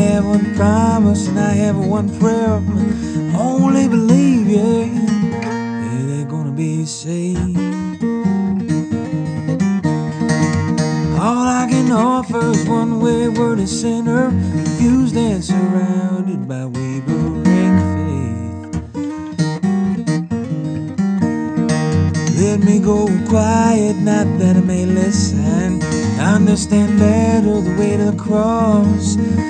have one promise and I have one prayer. Only believe, yeah, they're gonna be saved. All I can offer is one wayward a sinner, confused and surrounded by wavering faith. Let me go quiet, not that I may listen. I understand better the way to the cross.